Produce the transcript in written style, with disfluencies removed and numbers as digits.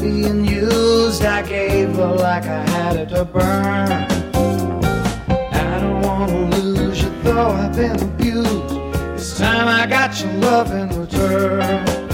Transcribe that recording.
being used. I gave her like I had it to burn. I don't wanna lose you, though I've been abused. This time I got your love in return.